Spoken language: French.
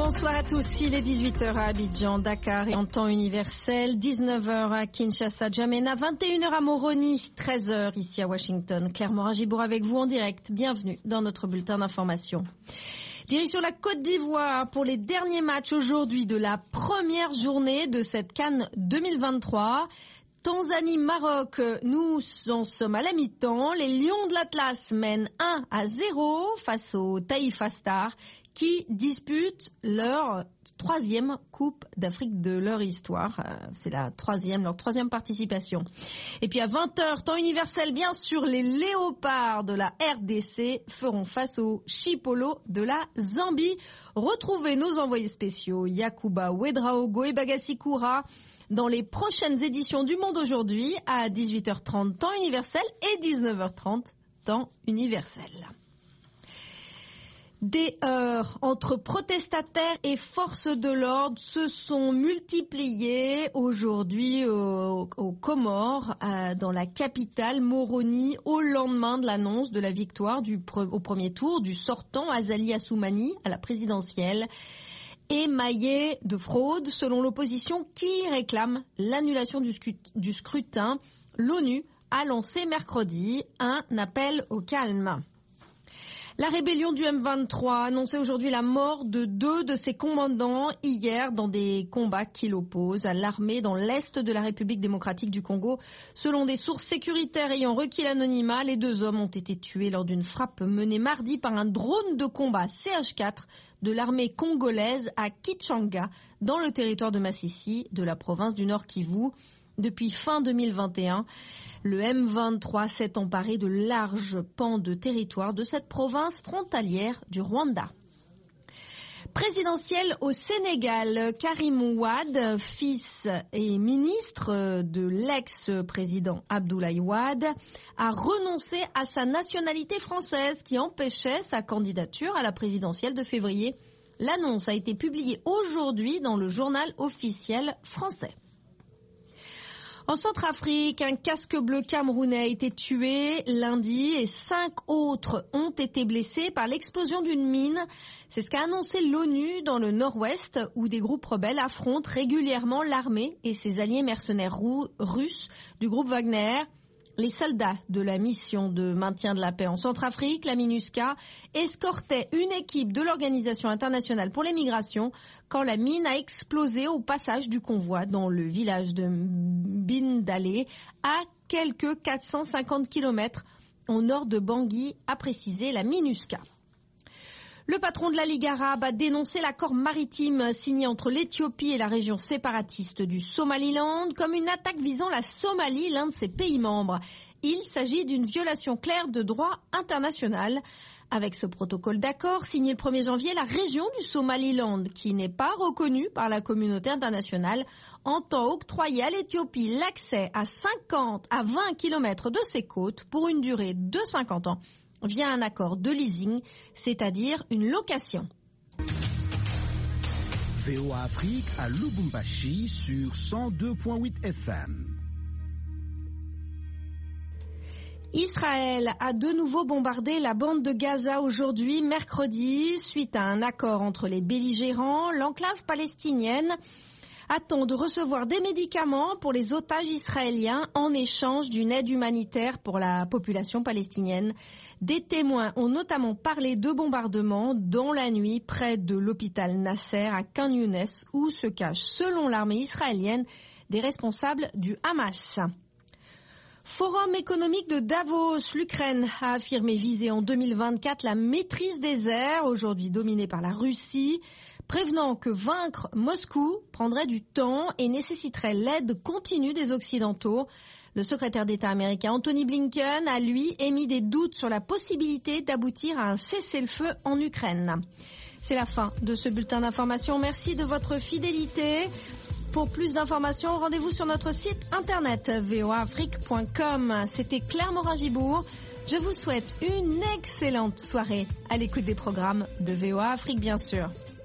Bonsoir à tous, il est 18h à Abidjan, Dakar et en temps universel, 19h à Kinshasa, Djamena, 21h à Moroni, 13h ici à Washington. Claire Morin-Gibour avec vous en direct, bienvenue dans notre bulletin d'information. Direction la Côte d'Ivoire pour les derniers matchs aujourd'hui de la première journée de cette CAN 2023. Tanzanie-Maroc, nous en sommes à la mi-temps. Les Lions de l'Atlas mènent 1-0 face au Taifa Stars qui disputent leur troisième Coupe d'Afrique de leur histoire. C'est leur troisième participation. Et puis à 20h, temps universel, bien sûr, les Léopards de la RDC feront face aux Chipolo de la Zambie. Retrouvez nos envoyés spéciaux Yakuba Ouedraogo et Bagassi Koura dans les prochaines éditions du Monde aujourd'hui à 18h30 temps universel et 19h30 temps universel. Des heurts entre protestataires et forces de l'ordre se sont multipliés aujourd'hui aux Comores, dans la capitale Moroni, au lendemain de l'annonce de la victoire au premier tour du sortant Azali Assoumani à la présidentielle, émaillé de fraude selon l'opposition qui réclame l'annulation du scrutin. L'ONU a lancé mercredi un appel au calme. La rébellion du M23 a annoncé aujourd'hui la mort de 2 de ses commandants hier dans des combats qui l'opposent à l'armée dans l'est de la République démocratique du Congo. Selon des sources sécuritaires ayant requis l'anonymat, les 2 hommes ont été tués lors d'une frappe menée mardi par un drone de combat CH4 de l'armée congolaise à Kichanga, dans le territoire de Massissi, de la province du Nord Kivu. Depuis fin 2021, le M23 s'est emparé de larges pans de territoire de cette province frontalière du Rwanda. Présidentielle au Sénégal, Karim Wade, fils et ministre de l'ex-président Abdoulaye Wade, a renoncé à sa nationalité française qui empêchait sa candidature à la présidentielle de février. L'annonce a été publiée aujourd'hui dans le journal officiel français. En Centrafrique, un casque bleu camerounais a été tué lundi et 5 autres ont été blessés par l'explosion d'une mine. C'est ce qu'a annoncé l'ONU dans le nord-ouest où des groupes rebelles affrontent régulièrement l'armée et ses alliés mercenaires russes du groupe Wagner. Les soldats de la mission de maintien de la paix en Centrafrique, la MINUSCA, escortaient une équipe de l'Organisation internationale pour les migrations quand la mine a explosé au passage du convoi dans le village de Bindalé, à quelques 450 km au nord de Bangui, a précisé la MINUSCA. Le patron de la Ligue arabe a dénoncé l'accord maritime signé entre l'Éthiopie et la région séparatiste du Somaliland comme une attaque visant la Somalie, l'un de ses pays membres. Il s'agit d'une violation claire de droit international. Avec ce protocole d'accord signé le 1er janvier, la région du Somaliland, qui n'est pas reconnue par la communauté internationale, entend octroyer à l'Éthiopie l'accès à 50 à 20 km de ses côtes pour une durée de 50 ans. Via un accord de leasing, c'est-à-dire une location. VOA Afrique à Lubumbashi sur 102.8 FM. Israël a de nouveau bombardé la bande de Gaza aujourd'hui, mercredi, suite à un accord entre les belligérants. L'enclave palestinienne attend de recevoir des médicaments pour les otages israéliens en échange d'une aide humanitaire pour la population palestinienne. Des témoins ont notamment parlé de bombardements dans la nuit près de l'hôpital Nasser à Khan Younes où se cachent, selon l'armée israélienne, des responsables du Hamas. Forum économique de Davos, l'Ukraine a affirmé viser en 2024 la maîtrise des airs, aujourd'hui dominée par la Russie, prévenant que vaincre Moscou prendrait du temps et nécessiterait l'aide continue des Occidentaux. Le secrétaire d'État américain Anthony Blinken a, lui, émis des doutes sur la possibilité d'aboutir à un cessez-le-feu en Ukraine. C'est la fin de ce bulletin d'information. Merci de votre fidélité. Pour plus d'informations, rendez-vous sur notre site internet voaafrique.com. C'était Claire Morin-Gibour. Je vous souhaite une excellente soirée à l'écoute des programmes de VOA Afrique, bien sûr.